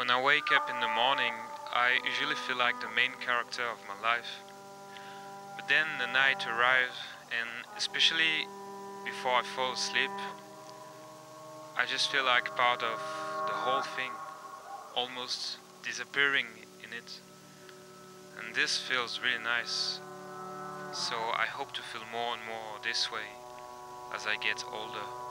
When I wake up in the morning, I usually feel like the main character of my life. But then the night arrives, and especially before I fall asleep, I just feel like part of the whole thing, almost disappearing in it. And this feels really nice. So I hope to feel more and more this way as I get older.